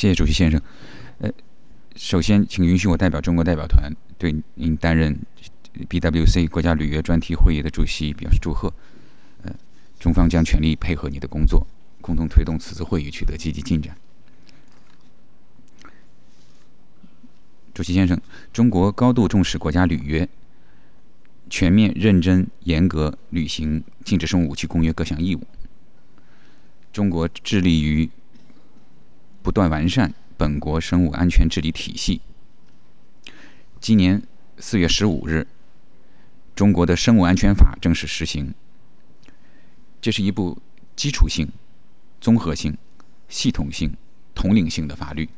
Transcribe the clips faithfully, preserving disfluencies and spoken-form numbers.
谢谢主席先生。呃，首先，请允许我代表中国代表团对您担任 B W C 国家履约专题会议的主席表示祝贺。呃，中方将全力配合你的工作，共同推动此次会议取得积极进展。主席先生，中国高度重视国家履约，全面、认真、严格履行禁止生物武器公约各项义务。中国致力于不断完善本国生物安全治理体系。今年四月十五日，中国的生物安全法正式实行。这是一部基础性、综合性、系统性、统领性的法律，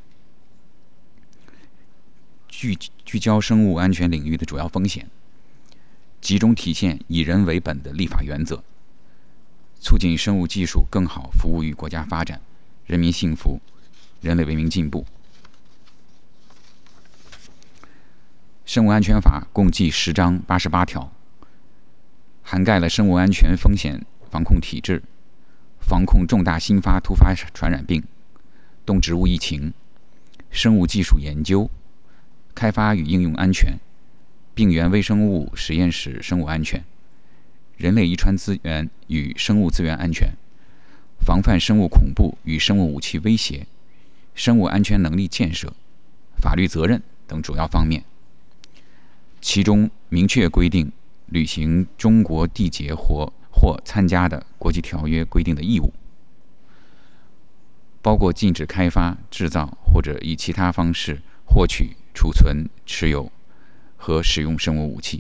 聚聚焦生物安全领域的主要风险，集中体现以人为本的立法原则，促进生物技术更好服务于国家发展、人民幸福、人类文明进步。生物安全法共计十章八十八条，涵盖了生物安全风险防控体制、防控重大新发突发传染病、动植物疫情、生物技术研究、开发与应用安全、病原微生物实验室生物安全、人类遗传资源与生物资源安全、防范生物恐怖与生物武器威胁、生物安全能力建设、法律责任等主要方面。其中明确规定履行中国缔结或或参加的国际条约规定的义务，包括禁止开发、制造或者以其他方式获取、储存、持有和使用生物武器。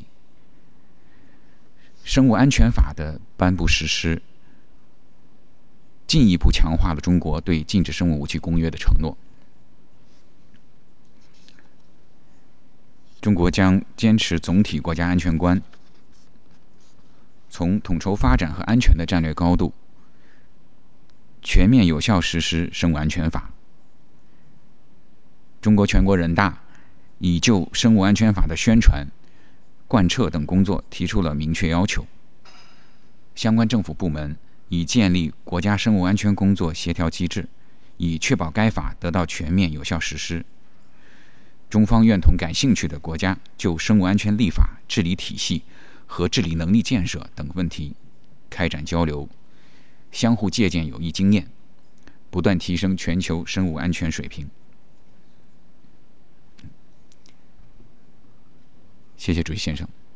生物安全法的颁布实施，进一步强化了中国对禁止生物武器公约的承诺。中国将坚持总体国家安全观，从统筹发展和安全的战略高度，全面有效实施生物安全法。中国全国人大已就生物安全法的宣传、贯彻等工作提出了明确要求。相关政府部门已建立国家生物安全工作协调机制，以确保该法得到全面有效实施。中方愿同感兴趣的国家就生物安全立法、治理体系和治理能力建设等问题开展交流，相互借鉴有益经验，不断提升全球生物安全水平。谢谢主席先生。